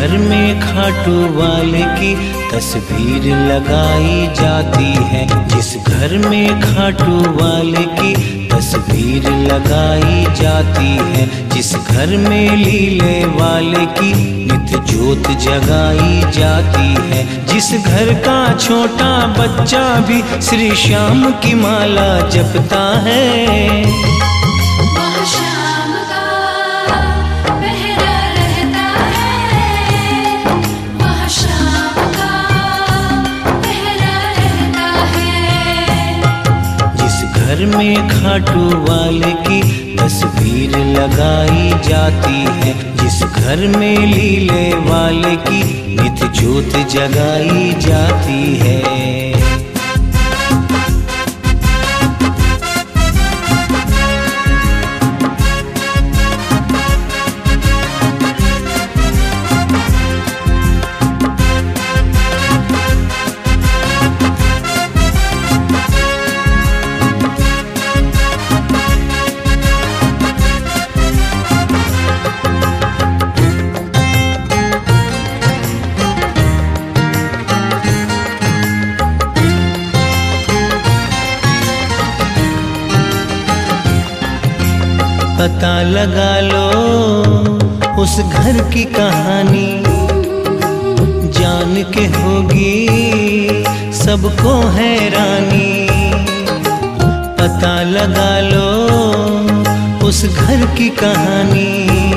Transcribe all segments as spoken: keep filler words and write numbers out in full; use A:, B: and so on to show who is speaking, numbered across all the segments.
A: घर में खाटू वाले की तस्वीर लगाई जाती है, जिस घर में खाटू वाले की तस्वीर लगाई जाती है, जिस घर में लीले वाले की नित्य ज्योत जगाई जाती है, जिस घर का छोटा बच्चा भी श्री श्याम की माला जपता है। घर में खाटू वाले की तस्वीर लगाई जाती है, जिस घर में लीले वाले की नित्य ज्योत जगाई जाती है। पता लगा लो उस घर की कहानी, जान के होगी सबको हैरानी। पता लगा लो उस घर की कहानी,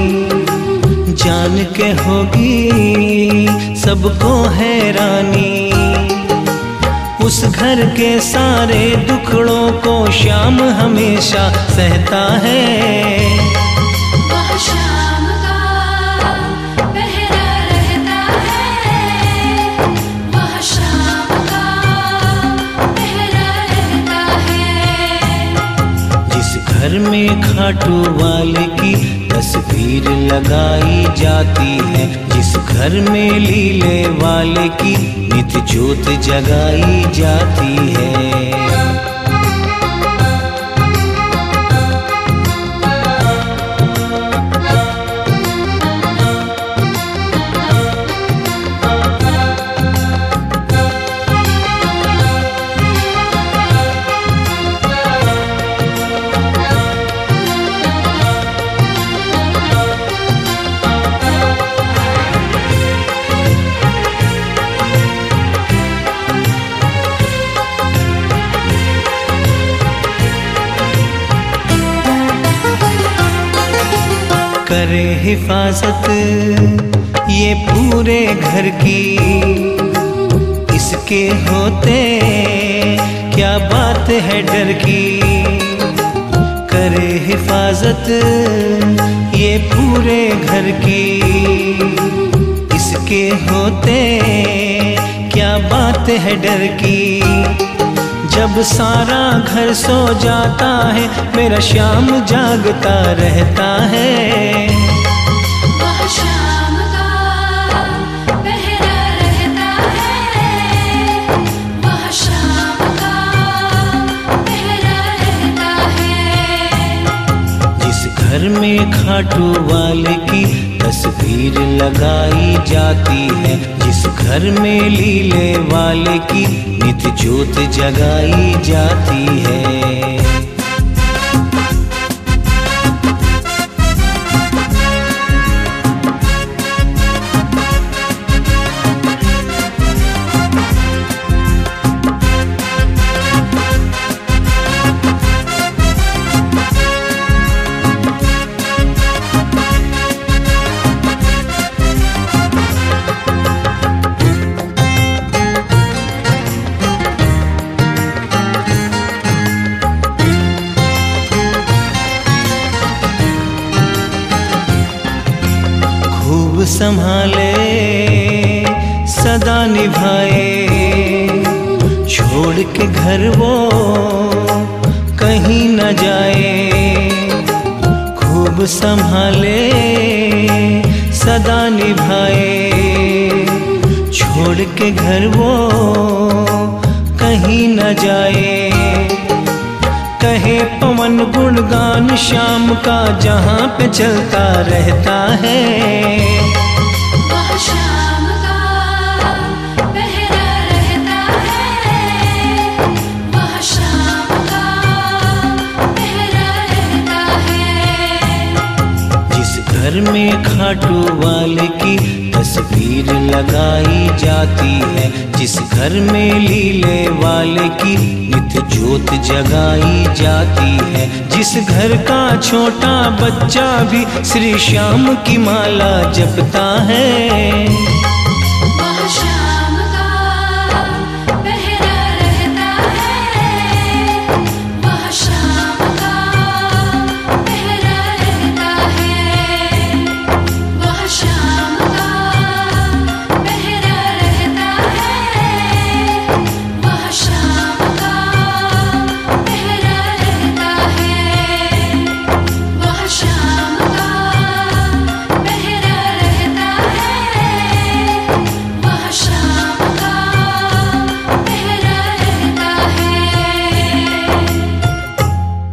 A: जान के होगी सबको हैरानी। उस घर के सारे दुखड़ों को श्याम हमेशा सहता है।
B: वह श्याम का पहरा रहता है, वह श्याम का पहरा रहता है।
A: जिस घर में खाटू वाले की तस्वीर लगाई जाती है, जिस घर में लीले वाले की नित्य ज्योत जगाई जाती है। करे हिफाजत ये पूरे घर की, इसके होते क्या बात है डर की। करे हिफाजत ये पूरे घर की, इसके होते क्या बात है डर की। जब सारा घर सो जाता है मेरा श्याम जागता रहता है।
B: वह श्याम का पहरा रहता है, वह श्याम का पहरा रहता है।
A: जिस घर में खाटू वाले की तस्वीर लगाई जाती है, जिस घर में लीले वाले की नित्य ज्योत जगाई जाती है। खूब संभाले सदा निभाए, छोड़ के घर वो कहीं न जाए। खूब संभाले सदा निभाए, छोड़ के घर वो कहीं न जाए। कहे पवन गुणगान श्याम का जहाँ पे चलता रहता है।
B: वह
A: घर में खाटू वाले की तस्वीर लगाई जाती है, जिस घर में लीले वाले की नित्य ज्योत जगाई जाती है, जिस घर का छोटा बच्चा भी श्री श्याम की माला जपता है।